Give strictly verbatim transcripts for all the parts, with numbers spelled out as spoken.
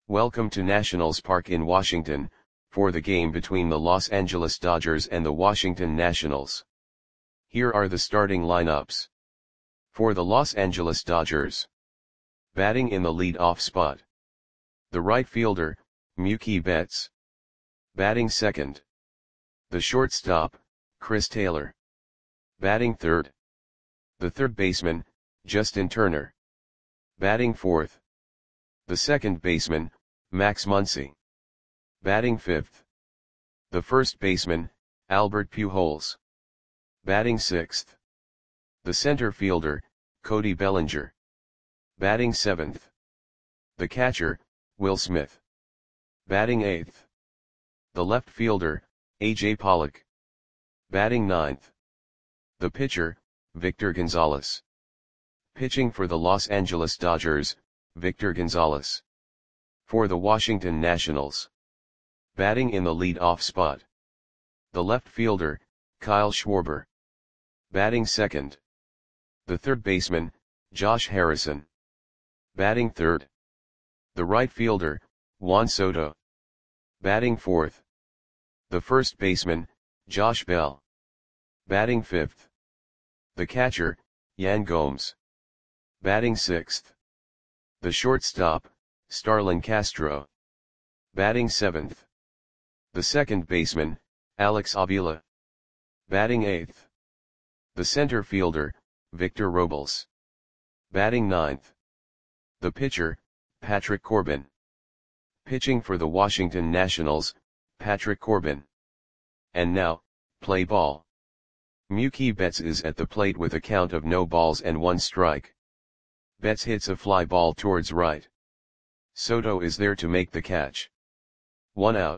Welcome to Nationals Park in Washington, for the game between the Los Angeles Dodgers and the Washington Nationals. Here are the starting lineups. For the Los Angeles Dodgers. Batting in the lead-off spot. The right fielder, Mookie Betts. Batting second. The shortstop, Chris Taylor. Batting third. The third baseman, Justin Turner. Batting fourth. The second baseman, Max Muncy. Batting fifth. The first baseman, Albert Pujols. Batting sixth. The center fielder, Cody Bellinger. Batting seventh. The catcher, Will Smith. Batting eighth. The left fielder, A J Pollock. Batting ninth. The pitcher, Victor Gonzalez. Pitching for the Los Angeles Dodgers, Victor Gonzalez. For the Washington Nationals. Batting in the lead-off spot. The left fielder, Kyle Schwarber. Batting second. The third baseman, Josh Harrison. Batting third. The right fielder, Juan Soto. Batting fourth. The first baseman, Josh Bell. Batting fifth. The catcher, Yan Gomes. Batting sixth. The shortstop, Starlin Castro. Batting seventh. The second baseman, Alex Avila. Batting eighth. The center fielder, Victor Robles. Batting ninth. The pitcher, Patrick Corbin. Pitching for the Washington Nationals, Patrick Corbin. And now, play ball. Mookie Betts is at the plate with a count of no balls and one strike. Betts hits a fly ball towards right. Soto is there to make the catch. One out.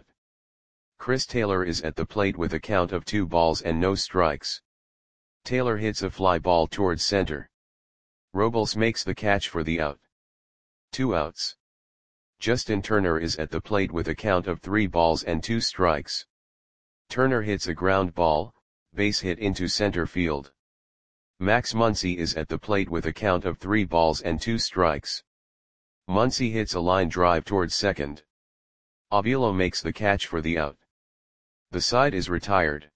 Chris Taylor is at the plate with a count of two balls and no strikes. Taylor hits a fly ball towards center. Robles makes the catch for the out. Two outs. Justin Turner is at the plate with a count of three balls and two strikes. Turner hits a ground ball, base hit into center field. Max Muncy is at the plate with a count of three balls and two strikes. Muncy hits a line drive towards second. Avila makes the catch for the out. The side is retired.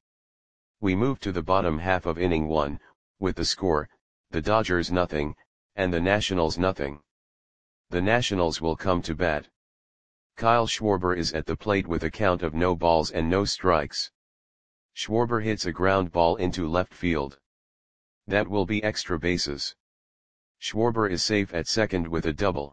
We move to the bottom half of inning one, with the score, the Dodgers nothing, and the Nationals nothing. The Nationals will come to bat. Kyle Schwarber is at the plate with a count of no balls and no strikes. Schwarber hits a ground ball into left field. That will be extra bases. Schwarber is safe at second with a double.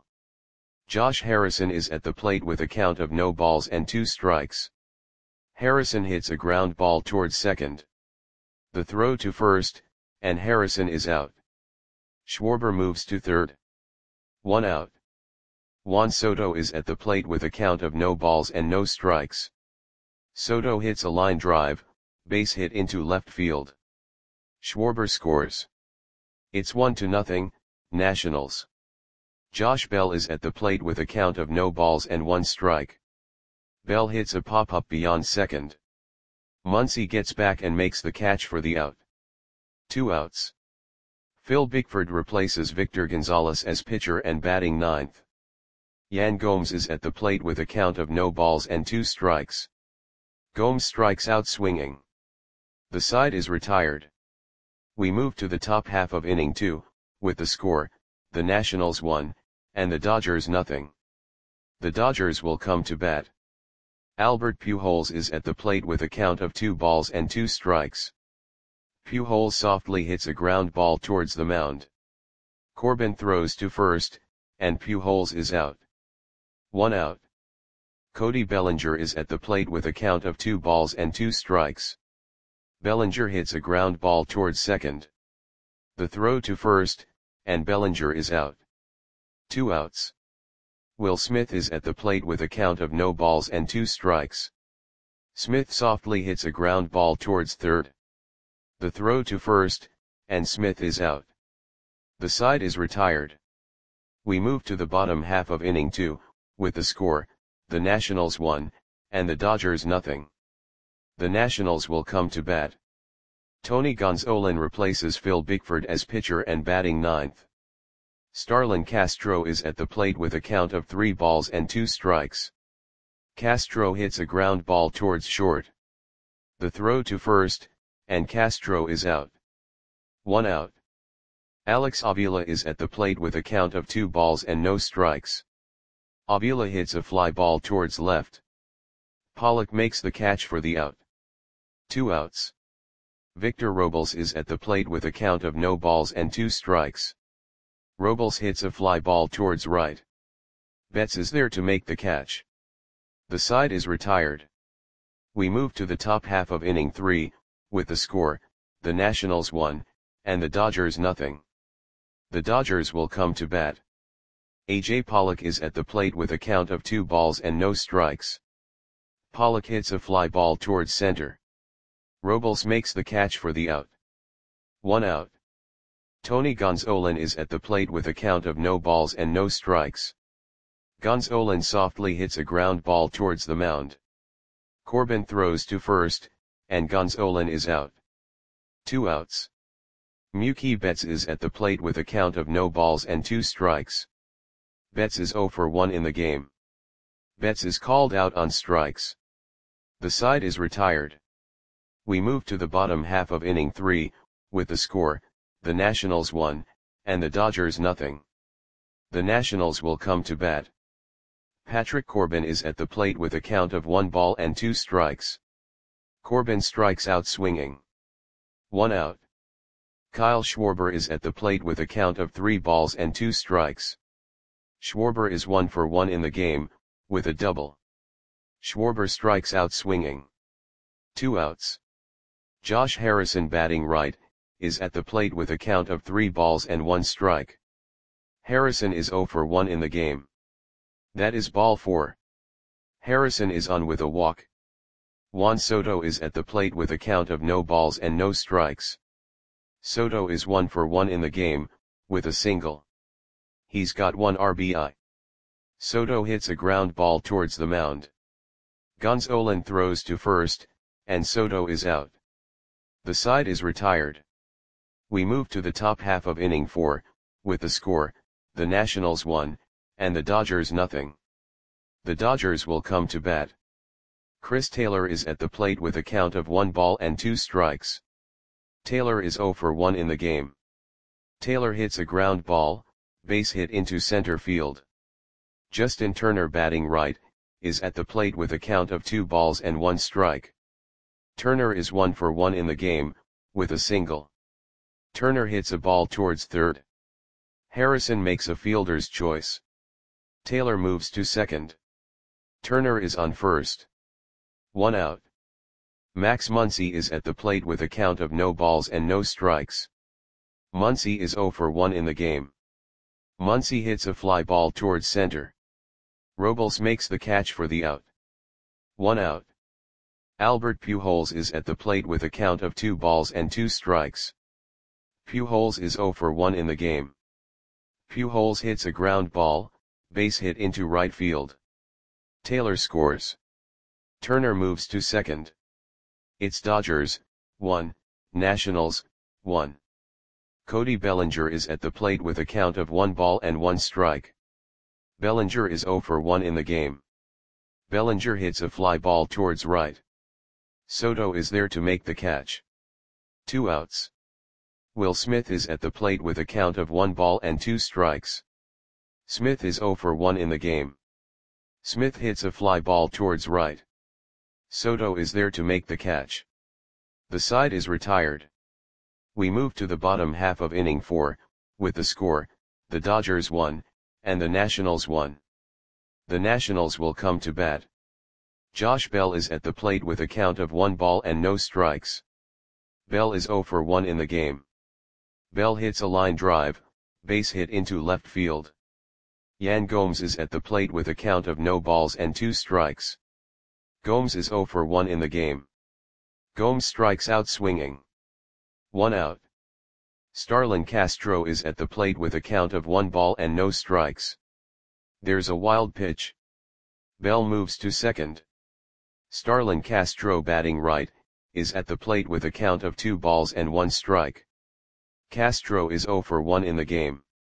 Josh Harrison is at the plate with a count of no balls and two strikes. Harrison hits a ground ball towards second. The throw to first, and Harrison is out. Schwarber moves to third. One out. Juan Soto is at the plate with a count of no balls and no strikes. Soto hits a line drive, base hit into left field. Schwarber scores. It's one to nothing, Nationals. Josh Bell is at the plate with a count of no balls and one strike. Bell hits a pop-up beyond second. Muncy gets back and makes the catch for the out. Two outs. Phil Bickford replaces Victor Gonzalez as pitcher and batting ninth. Yan Gomes is at the plate with a count of no balls and two strikes. Gomes strikes out swinging. The side is retired. We move to the top half of inning two, with the score, the Nationals one, and the Dodgers nothing. The Dodgers will come to bat. Albert Pujols is at the plate with a count of two balls and two strikes. Pujols softly hits a ground ball towards the mound. Corbin throws to first, and Pujols is out. One out. Cody Bellinger is at the plate with a count of two balls and two strikes. Bellinger hits a ground ball towards second. The throw to first, and Bellinger is out. Two outs. Will Smith is at the plate with a count of no balls and two strikes. Smith softly hits a ground ball towards third. The throw to first, and Smith is out. The side is retired. We move to the bottom half of inning two, with the score, the Nationals one, and the Dodgers nothing. The Nationals will come to bat. Tony Gonsolin replaces Phil Bickford as pitcher and batting ninth. Starlin Castro is at the plate with a count of three balls and two strikes. Castro hits a ground ball towards short. The throw to first, and Castro is out. One out. Alex Avila is at the plate with a count of two balls and no strikes. Avila hits a fly ball towards left. Pollock makes the catch for the out. Two outs. Victor Robles is at the plate with a count of no balls and two strikes. Robles hits a fly ball towards right. Betts is there to make the catch. The side is retired. We move to the top half of inning three, with the score, the Nationals one, and the Dodgers nothing. The Dodgers will come to bat. A J Pollock is at the plate with a count of two balls and no strikes. Pollock hits a fly ball towards center. Robles makes the catch for the out. One out. Tony Gonzolin is at the plate with a count of no balls and no strikes. Gonzolin softly hits a ground ball towards the mound. Corbin throws to first, and Gonzolin is out. Two outs. Mookie Betts is at the plate with a count of no balls and two strikes. Betts is zero for one in the game. Betts is called out on strikes. The side is retired. We move to the bottom half of inning three, with the score, the Nationals one, and the Dodgers nothing. The Nationals will come to bat. Patrick Corbin is at the plate with a count of one ball and two strikes. Corbin strikes out swinging. One out. Kyle Schwarber is at the plate with a count of three balls and two strikes. Schwarber is one for one in the game, with a double. Schwarber strikes out swinging. Two outs. Josh Harrison batting right, is at the plate with a count of three balls and one strike. Harrison is zero for one in the game. That is ball four. Harrison is on with a walk. Juan Soto is at the plate with a count of no balls and no strikes. Soto is one for one in the game, with a single. He's got one R B I. Soto hits a ground ball towards the mound. Gonzolin throws to first, and Soto is out. The side is retired. We move to the top half of inning four, with the score, the Nationals one, and the Dodgers nothing. The Dodgers will come to bat. Chris Taylor is at the plate with a count of one ball and two strikes. Taylor is zero for one in the game. Taylor hits a ground ball, base hit into center field. Justin Turner batting right, is at the plate with a count of two balls and one strike. Turner is one for one in the game, with a single. Turner hits a ball towards third. Harrison makes a fielder's choice. Taylor moves to second. Turner is on first. One out. Max Muncy is at the plate with a count of no balls and no strikes. Muncy is zero for one in the game. Muncy hits a fly ball towards center. Robles makes the catch for the out. One out. Albert Pujols is at the plate with a count of two balls and two strikes. Pujols is zero for one in the game. Pujols hits a ground ball, base hit into right field. Taylor scores. Turner moves to second. It's Dodgers, one, Nationals, one. Cody Bellinger is at the plate with a count of one ball and one strike. Bellinger is zero for one in the game. Bellinger hits a fly ball towards right. Soto is there to make the catch. Two outs. Will Smith is at the plate with a count of one ball and two strikes. Smith is zero for one in the game. Smith hits a fly ball towards right. Soto is there to make the catch. The side is retired. We move to the bottom half of inning four, with the score, the Dodgers one, and the Nationals one. The Nationals will come to bat. Josh Bell is at the plate with a count of one ball and no strikes. Bell is zero for one in the game. Bell hits a line drive, base hit into left field. Yan Gomes is at the plate with a count of no balls and two strikes. Gomes is zero for one in the game. Gomes strikes out swinging. One out. Starlin Castro is at the plate with a count of one ball and no strikes. There's a wild pitch. Bell moves to second. Starlin Castro batting right, is at the plate with a count of two balls and one strike. Castro is zero for one in the game.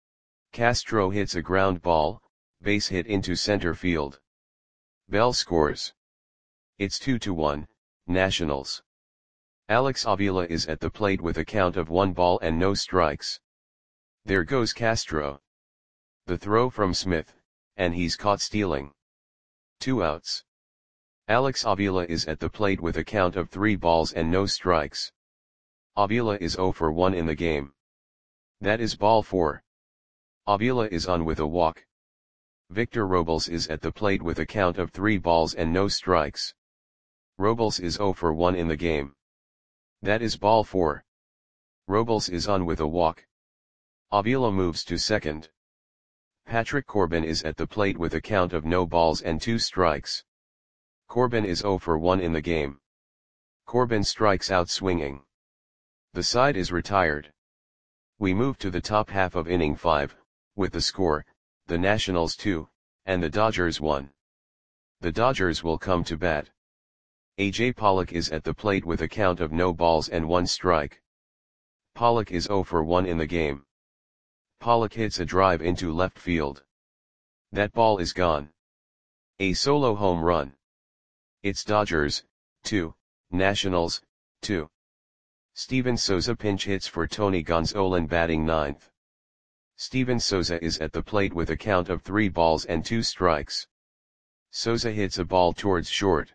Castro hits a ground ball, base hit into center field. Bell scores. It's two to one, Nationals. Alex Avila is at the plate with a count of one ball and no strikes. There goes Castro. The throw from Smith, and he's caught stealing. Two outs. Alex Avila is at the plate with a count of three balls and no strikes. Avila is zero for one in the game. That is ball four. Avila is on with a walk. Victor Robles is at the plate with a count of three balls and no strikes. Robles is zero for one in the game. That is ball four. Robles is on with a walk. Avila moves to second. Patrick Corbin is at the plate with a count of no balls and two strikes. Corbin is zero for one in the game. Corbin strikes out swinging. The side is retired. We move to the top half of inning five, with the score, the Nationals two, and the Dodgers one. The Dodgers will come to bat. A J Pollock is at the plate with a count of no balls and one strike. Pollock is zero for one in the game. Pollock hits a drive into left field. That ball is gone. A solo home run. It's Dodgers, two, Nationals, two. Steven Souza pinch hits for Tony Gonsolin batting ninth. Steven Souza is at the plate with a count of three balls and two strikes. Souza hits a ball towards short.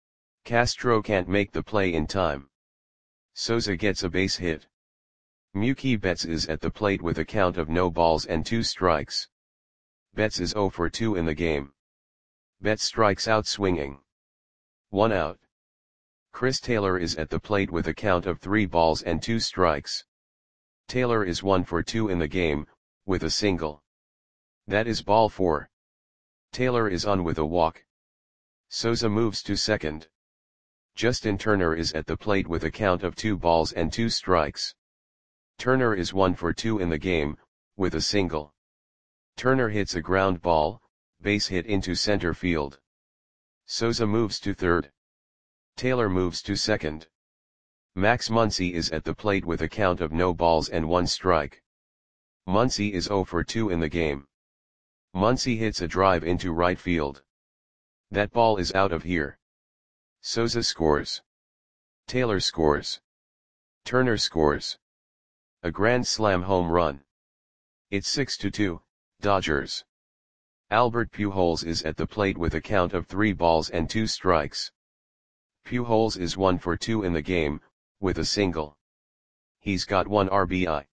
Castro can't make the play in time. Souza gets a base hit. Mookie Betts is at the plate with a count of no balls and two strikes. Betts is zero for two in the game. Betts strikes out swinging. One out. Chris Taylor is at the plate with a count of three balls and two strikes. Taylor is one for two in the game, with a single. That is ball four. Taylor is on with a walk. Souza moves to second. Justin Turner is at the plate with a count of two balls and two strikes. Turner is one for two in the game, with a single. Turner hits a ground ball, base hit into center field. Souza moves to third. Taylor moves to second. Max Muncy is at the plate with a count of no balls and one strike. Muncy is zero for two in the game. Muncy hits a drive into right field. That ball is out of here. Souza scores. Taylor scores. Turner scores. A grand slam home run. It's six to two, Dodgers. Albert Pujols is at the plate with a count of three balls and two strikes. Pujols is one for two in the game, with a single. He's got one R B I.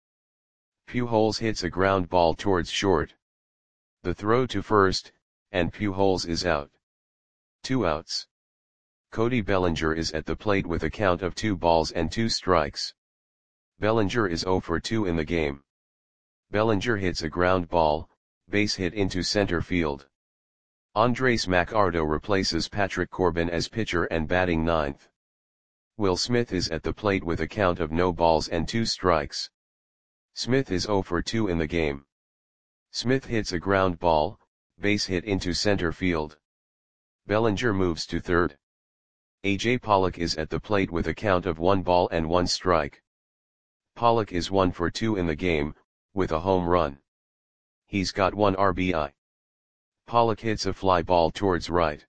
Pujols hits a ground ball towards short. The throw to first, and Pujols is out. Two outs. Cody Bellinger is at the plate with a count of two balls and two strikes. Bellinger is zero for two in the game. Bellinger hits a ground ball, base hit into center field. Andres Macardo replaces Patrick Corbin as pitcher and batting ninth. Will Smith is at the plate with a count of no balls and two strikes. Smith is zero for two in the game. Smith hits a ground ball, base hit into center field. Bellinger moves to third. A J Pollock is at the plate with a count of one ball and one strike. Pollock is one for two in the game, with a home run. He's got one R B I. Pollock hits a fly ball towards right.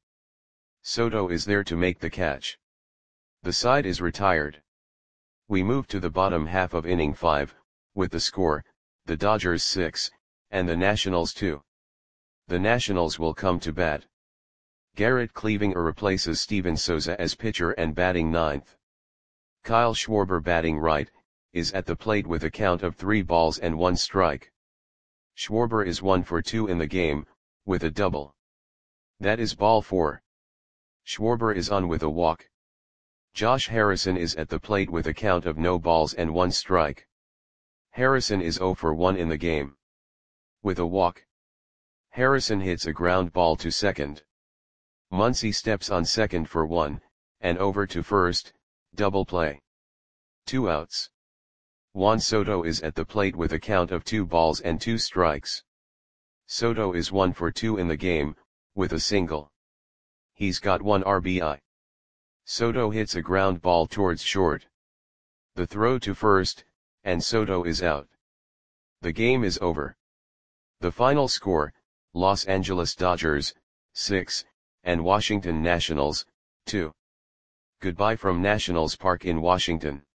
Soto is there to make the catch. The side is retired. We move to the bottom half of inning five, with the score, the Dodgers six, and the Nationals two. The Nationals will come to bat. Garrett Cleavinger replaces Steven Souza as pitcher and batting ninth. Kyle Schwarber batting right, is at the plate with a count of three balls and one strike. Schwarber is one for two in the game, with a double. That is ball four. Schwarber is on with a walk. Josh Harrison is at the plate with a count of no balls and one strike. Harrison is zero for one in the game. With a walk. Harrison hits a ground ball to second. Muncy steps on second for one, and over to first, double play. Two outs. Juan Soto is at the plate with a count of two balls and two strikes. Soto is one for two in the game, with a single. He's got one R B I. Soto hits a ground ball towards short. The throw to first, and Soto is out. The game is over. The final score, Los Angeles Dodgers, six, and Washington Nationals, two. Goodbye from Nationals Park in Washington.